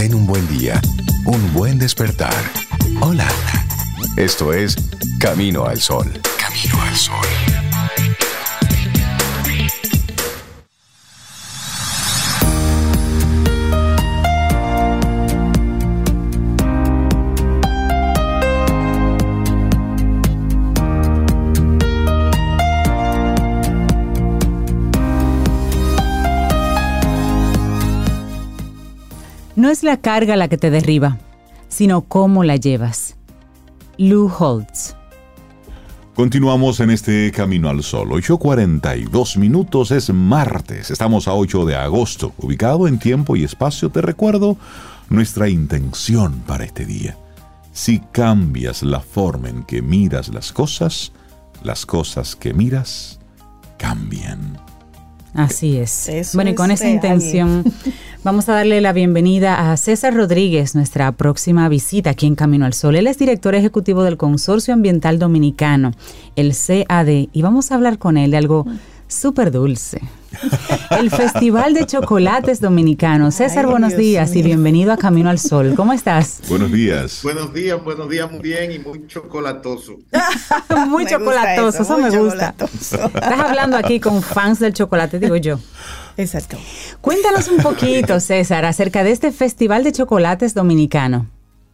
Ten un buen día, un buen despertar. Hola. Esto es Camino al Sol. Camino al Sol. No es la carga la que te derriba, sino cómo la llevas. Lou Holtz. Continuamos en este Camino al Sol. 8:42, es martes. Estamos a 8 de agosto. Ubicado en tiempo y espacio, te recuerdo nuestra intención para este día. Si cambias la forma en que miras las cosas que miras cambian. Así es. Eso bueno, y con es esa intención vamos a darle la bienvenida a César Rodríguez, nuestra próxima visita aquí en Camino al Sol. Él es director ejecutivo del Consorcio Ambiental Dominicano, el CAD, y vamos a hablar con él de algo súper dulce. El Festival de Chocolates Dominicano. César, buenos días y bienvenido a Camino al Sol. ¿Cómo estás? Buenos días. Buenos días, muy bien y muy chocolatoso. Muy chocolatoso, eso me gusta. Estás hablando aquí con fans del chocolate, digo yo. Exacto. Cuéntanos un poquito, César, acerca de este Festival de Chocolates Dominicano.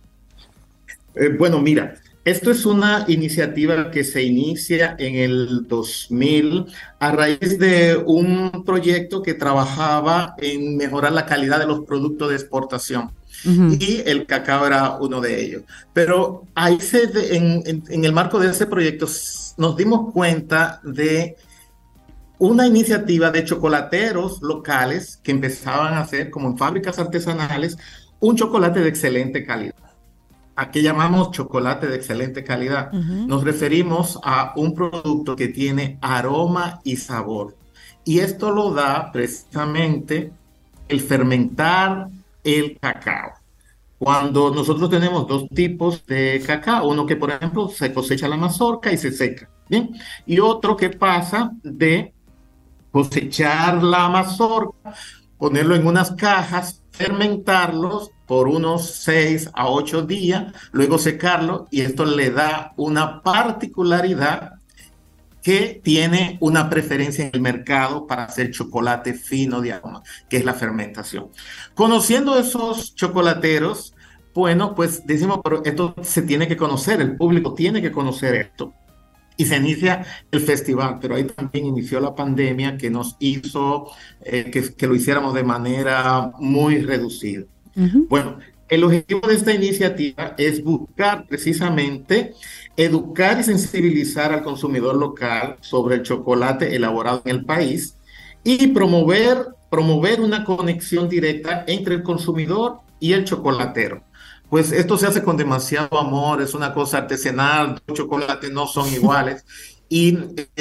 Bueno, mira, esto es una iniciativa que se inicia en el 2000 a raíz de un proyecto que trabajaba en mejorar la calidad de los productos de exportación. Uh-huh. Y el cacao era uno de ellos. Pero ahí en el marco de ese proyecto nos dimos cuenta de una iniciativa de chocolateros locales que empezaban a hacer, como en fábricas artesanales, un chocolate de excelente calidad. ¿A qué llamamos chocolate de excelente calidad? Uh-huh. Nos referimos a un producto que tiene aroma y sabor. Y esto lo da precisamente el fermentar el cacao. Cuando nosotros tenemos dos tipos de cacao, uno que, por ejemplo, se cosecha la mazorca y se seca, ¿bien? Y otro que pasa de cosechar la mazorca, ponerlo en unas cajas, fermentarlos por unos 6 a 8 días, luego secarlo, y esto le da una particularidad que tiene una preferencia en el mercado para hacer chocolate fino de aroma, que es la fermentación. Conociendo esos chocolateros, bueno, pues decimos, pero esto se tiene que conocer, el público tiene que conocer esto. Y se inicia el festival, pero ahí también inició la pandemia que nos hizo que lo hiciéramos de manera muy reducida. Uh-huh. Bueno, el objetivo de esta iniciativa es buscar precisamente educar y sensibilizar al consumidor local sobre el chocolate elaborado en el país y promover una conexión directa entre el consumidor y el chocolatero. Pues esto se hace con demasiado amor, es una cosa artesanal, los chocolates no son iguales y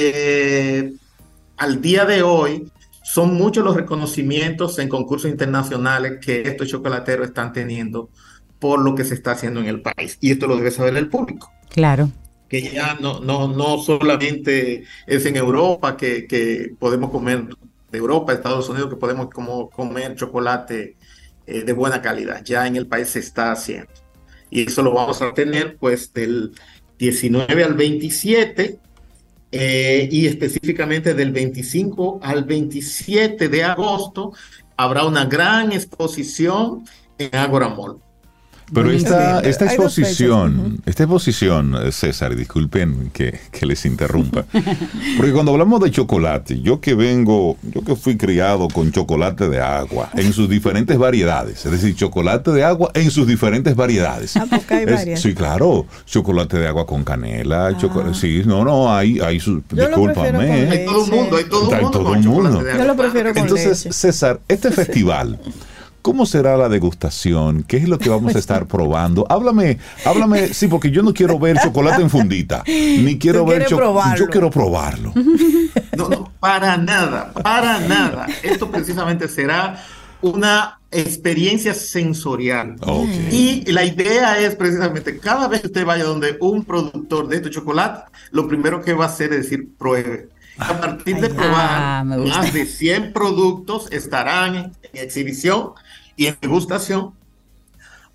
al día de hoy son muchos los reconocimientos en concursos internacionales que estos chocolateros están teniendo por lo que se está haciendo en el país. Y esto lo debe saber el público. Claro. Que ya no solamente es en Europa que podemos comer, de Europa, Estados Unidos, que podemos comer chocolate de buena calidad. Ya en el país se está haciendo. Y eso lo vamos a tener pues del 19 al 27 y específicamente del 25 al 27 de agosto habrá una gran exposición en Ágora Mall. Pero esta exposición, César, disculpen que les interrumpa, porque cuando hablamos de chocolate, yo que fui criado con chocolate de agua en sus diferentes variedades, es decir, chocolate de agua en sus diferentes variedades. Sí, claro, chocolate de agua con canela, sí, hay sus, discúlpame. Hay todo el mundo. Yo lo prefiero con Entonces, leche. César, este festival, ¿cómo será la degustación? ¿Qué es lo que vamos a estar probando? Háblame, sí, porque yo no quiero ver chocolate en fundita, ni quiero ver chocolate. Yo quiero probarlo. No, para nada. Esto precisamente será una experiencia sensorial. Okay. Y la idea es precisamente, cada vez que usted vaya donde un productor de estos chocolates, lo primero que va a hacer es decir, pruebe. A partir de probar, más de 100 productos estarán en exhibición y en degustación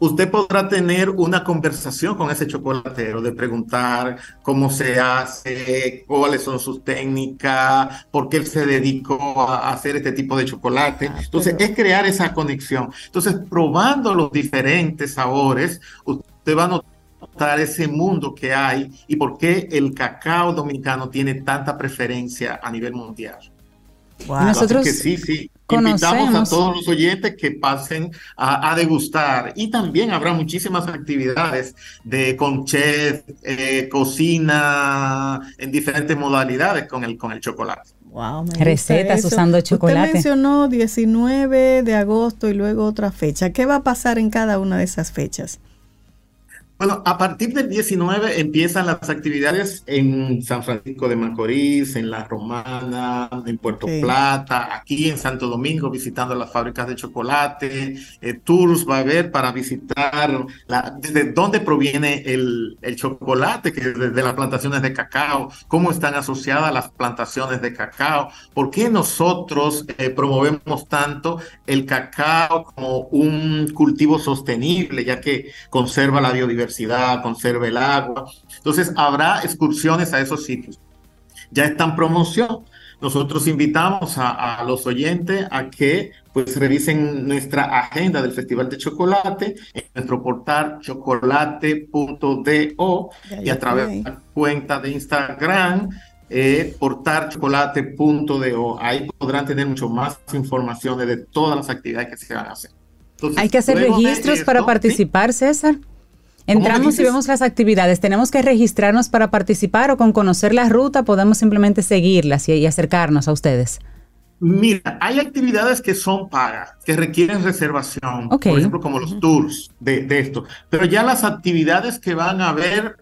usted podrá tener una conversación con ese chocolatero, de preguntar cómo se hace, cuáles son sus técnicas, por qué él se dedicó a hacer este tipo de chocolate. Entonces, es crear esa conexión. Entonces, probando los diferentes sabores, usted va a notar ese mundo que hay y por qué el cacao dominicano tiene tanta preferencia a nivel mundial. Wow. Nosotros sí, invitamos a todos los oyentes que pasen a degustar, y también habrá muchísimas actividades con chef, cocina en diferentes modalidades con el chocolate. Wow, recetas usando chocolate. Usted mencionó 19 de agosto y luego otra fecha. ¿Qué va a pasar en cada una de esas fechas? Bueno, a partir del 19 empiezan las actividades en San Francisco de Macorís, en La Romana, en Puerto Plata, aquí en Santo Domingo, visitando las fábricas de chocolate. Tours va a haber para visitar desde dónde proviene el chocolate, que desde las plantaciones de cacao, cómo están asociadas las plantaciones de cacao, por qué nosotros promovemos tanto el cacao como un cultivo sostenible, ya que conserva la biodiversidad, conserva el agua. Entonces habrá excursiones a esos sitios. Ya está en promoción. Nosotros invitamos a los oyentes a que pues revisen nuestra agenda del Festival de Chocolate en nuestro portal chocolate.do y a través de la cuenta de Instagram portalchocolate.do. Ahí podrán tener mucho más informaciones de todas las actividades que se van a hacer. Entonces, hay que hacer registros para participar, César. Entramos y vemos las actividades. ¿Tenemos que registrarnos para participar o con conocer la ruta podemos simplemente seguirlas y acercarnos a ustedes? Mira, hay actividades que son pagas, que requieren reservación, por ejemplo, como los tours de esto. Pero ya las actividades que van a haber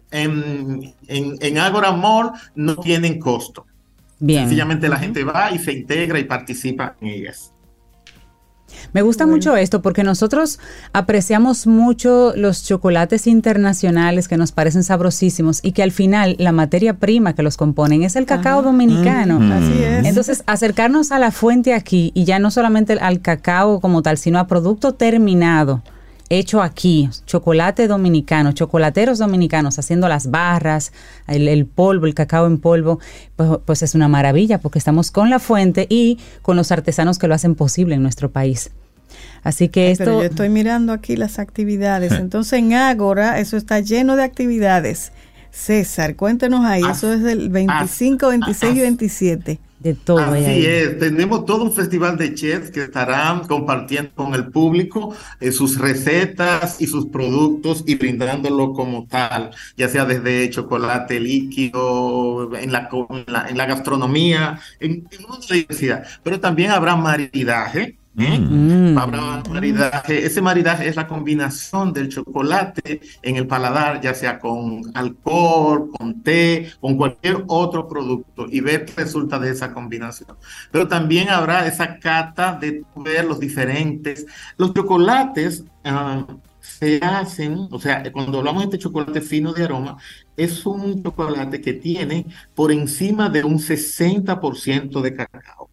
en Ágora Mall no tienen costo. Bien. Sencillamente la gente va y se integra y participa en ellas. Me gusta mucho esto porque nosotros apreciamos mucho los chocolates internacionales que nos parecen sabrosísimos y que al final la materia prima que los componen es el cacao dominicano. Así es. Entonces, acercarnos a la fuente aquí y ya no solamente al cacao como tal, sino a producto terminado, hecho aquí, chocolate dominicano, chocolateros dominicanos haciendo las barras, el polvo, el cacao en polvo, pues es una maravilla porque estamos con la fuente y con los artesanos que lo hacen posible en nuestro país. Así que esto... Pero yo estoy mirando aquí las actividades, entonces en Ágora eso está lleno de actividades. César, cuéntenos ahí, eso es del 25, 26 y 27. De todo. Así es, tenemos todo un festival de chefs que estarán compartiendo con el público sus recetas y sus productos y brindándolo como tal, ya sea desde chocolate líquido, en la gastronomía, en una diversidad, pero también habrá maridaje. Habrá maridaje. Ese maridaje es la combinación del chocolate en el paladar, ya sea con alcohol, con té, con cualquier otro producto, y ver qué resulta de esa combinación. Pero también habrá esa cata de ver los chocolates. Se hacen, o sea, cuando hablamos de este chocolate fino de aroma, es un chocolate que tiene por encima de un 60% de cacao.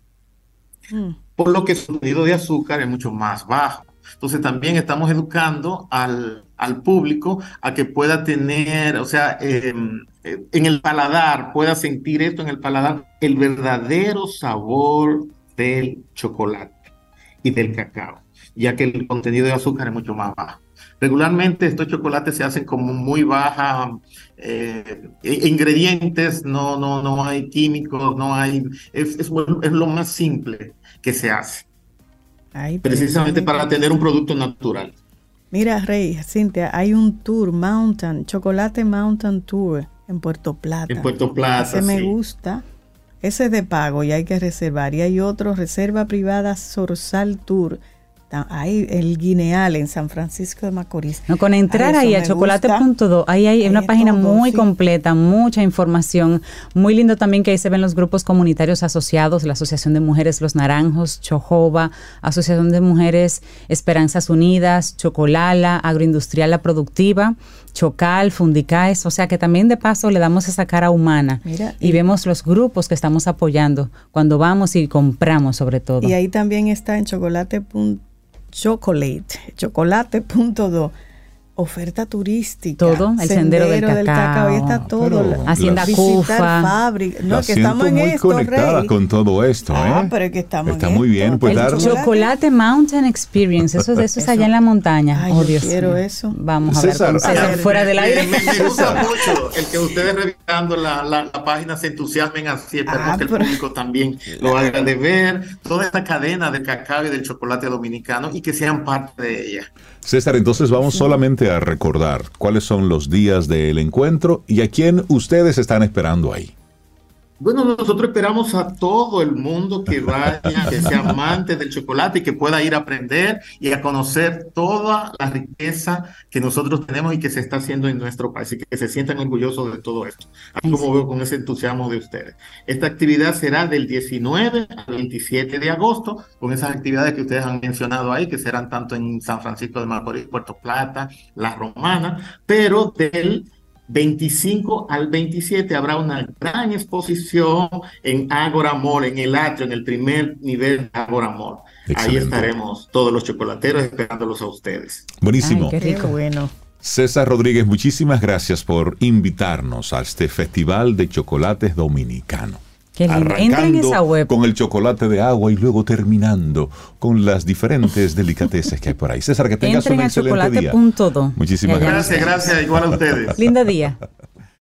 Por lo que su contenido de azúcar es mucho más bajo. Entonces también estamos educando al público a que pueda tener, o sea, en el paladar, pueda sentir esto en el paladar, el verdadero sabor del chocolate y del cacao, ya que el contenido de azúcar es mucho más bajo. Regularmente estos chocolates se hacen como muy baja ingredientes, no hay químicos, no hay, es lo más simple que se hace. Precisamente para tener un producto natural. Mira, Rey, Cintia, hay un tour Chocolate Mountain Tour en Puerto Plata. En Puerto Plata, ese me gusta. Ese es de pago y hay que reservar. Y hay otro, Reserva Privada Zorzal Tour. Hay el Guineal en San Francisco de Macorís. No, con entrar ahí a chocolate.do, ahí hay una página muy completa, mucha información. Muy lindo también que ahí se ven los grupos comunitarios asociados, la Asociación de Mujeres Los Naranjos, Chojoba, Asociación de Mujeres Esperanzas Unidas, Chocolala, Agroindustrial La Productiva, Chocal, Fundicaes, o sea que también de paso le damos esa cara humana. Mira, y vemos los grupos que estamos apoyando cuando vamos y compramos sobre todo. Y ahí también está en chocolate.do oferta turística. Todo, el sendero del cacao. Ahí está todo. Hacienda Cufa. Fábrica. No, que estamos muy conectada con todo esto. Pero es que estamos está muy bien. Pues el chocolate Mountain Experience. Eso es allá en la montaña. Ay, Dios quiero eso. Vamos a ver con César fuera del aire. Me gusta mucho el que ustedes revisando la página se entusiasmen así. Esperemos que el público también lo haga de ver. Toda esta cadena del cacao y del chocolate dominicano y que sean parte de ella. César, entonces vamos solamente a recordar cuáles son los días del encuentro y a quién ustedes están esperando ahí. Bueno, nosotros esperamos a todo el mundo que vaya, que sea amante del chocolate y que pueda ir a aprender y a conocer toda la riqueza que nosotros tenemos y que se está haciendo en nuestro país y que se sientan orgullosos de todo esto. Así como veo con ese entusiasmo de ustedes. Esta actividad será del 19 al 27 de agosto, con esas actividades que ustedes han mencionado ahí, que serán tanto en San Francisco de Macorís, Puerto Plata, La Romana, pero del 25 al 27 habrá una gran exposición en Ágora Mall, en el atrio, en el primer nivel de Ágora Mall. Excelente. Ahí estaremos todos los chocolateros esperándolos a ustedes. Buenísimo. Ay, qué rico. Bueno. César Rodríguez, muchísimas gracias por invitarnos a este Festival de Chocolates Dominicano. Entra en esa web con el chocolate de agua y luego terminando con las diferentes delicatessen que hay por ahí. César, que tengas un excelente día. Chocolate.do. Muchísimas gracias. Gracias, igual a ustedes. Lindo día.